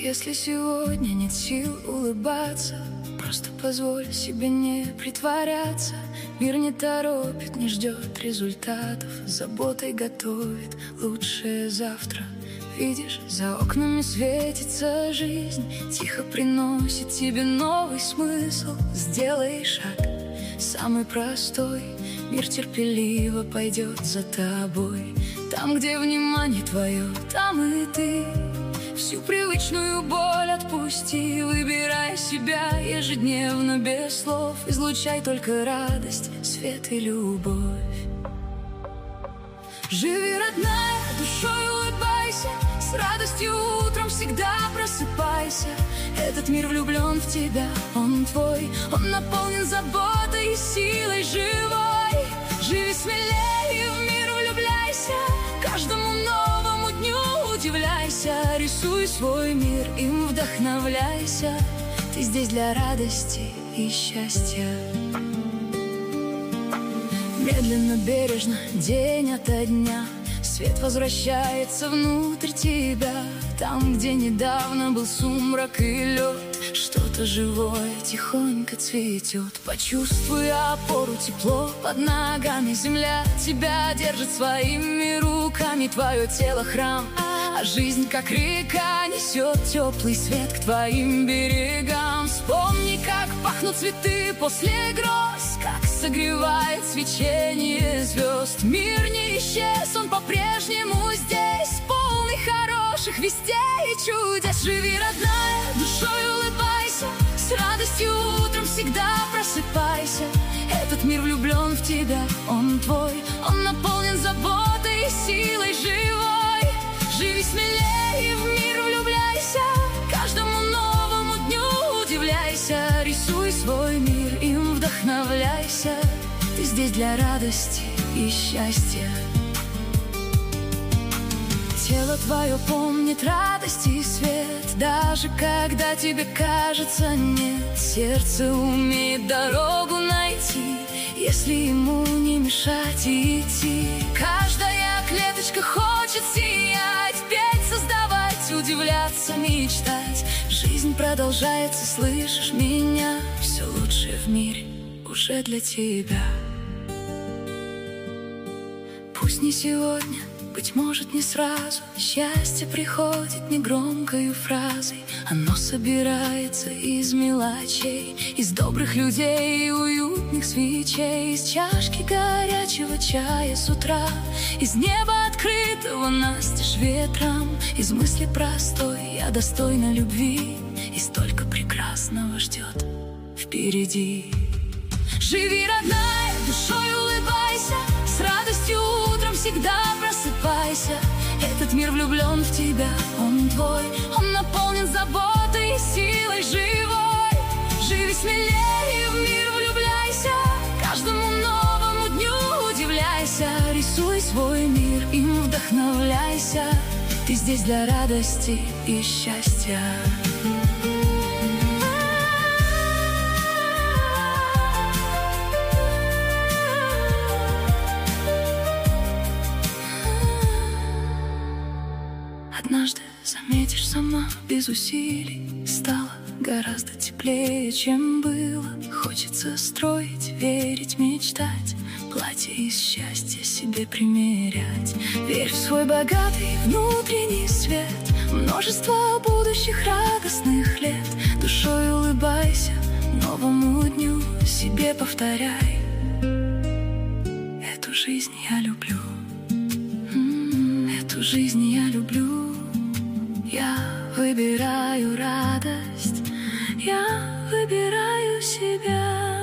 Если сегодня нет сил улыбаться, просто позволь себе не притворяться. Мир не торопит, не ждет результатов, заботой готовит лучшее завтра. Видишь, за окнами светится жизнь, тихо приносит тебе новый смысл. Сделай шаг, самый простой, мир терпеливо пойдет за тобой. Там, где внимание твое, там и ты. Всю привычную боль отпусти, выбирай себя ежедневно без слов. Излучай только радость, свет и любовь. Живи, родная, душой улыбайся, с радостью утром всегда просыпайся. Этот мир влюблен в тебя, он твой, он наполнен заботой и силой живой. Живи смелее, в мир влюбляйся, каждому новому дню удивляйся. Рисуй свой мир, им вдохновляйся. Ты здесь для радости и счастья. Медленно, бережно, день ото дня, свет возвращается внутрь тебя. Там, где недавно был сумрак и лед, что-то живое тихонько цветет. Почувствуй опору, тепло под ногами. Земля тебя держит своими руками. Твое тело храм, а жизнь, как река, несет теплый свет к твоим берегам. Вспомни, как пахнут цветы после гроз, как согревает свечение звезд. Мир не исчез, он по-прежнему здесь, полный хороших вестей и чудес. Живи, родная, душой улыбайся, с радостью утром всегда просыпайся. Этот мир влюблен в тебя, он твой, он наполнен заботой и силой живой. Живи смелее, в мир влюбляйся, каждому новому дню удивляйся. Рисуй свой мир, им вдохновляйся. Ты здесь для радости и счастья. Тело твое помнит радость и свет, даже когда тебе кажется нет. Сердце умеет дорогу найти, если ему не мешать и идти. Каждая клеточка хочет сиять, петь, создавать, удивляться, мечтать. Жизнь продолжается, слышишь меня? Все лучшее в мире уже для тебя. Пусть не сегодня, быть может, не сразу, счастье приходит негромкою фразой. Оно собирается из мелочей, из добрых людей и уютных свечей, из чашки горячего чая с утра, из неба открытого настежь ветром, из мысли простой: я достойна любви, и столько прекрасного ждет впереди. Живи, родная, душой улыбайся, с радостью утром всегда просыпайся. Этот мир влюблен в тебя, он твой, он наполнен заботой и силой живой. Живи смелее, в мир влюбляйся, каждому новому дню удивляйся. Рисуй свой мир, им вдохновляйся. Ты здесь для радости и счастья. Однажды заметишь сама, без усилий стало гораздо теплее, чем было. Хочется строить, верить, мечтать, платье из счастья себе примерять. Верь в свой богатый внутренний свет, множество будущих радостных лет. Душой улыбайся, новому дню себе повторяй: эту жизнь я люблю, эту жизнь я люблю. Я выбираю радость, я выбираю себя.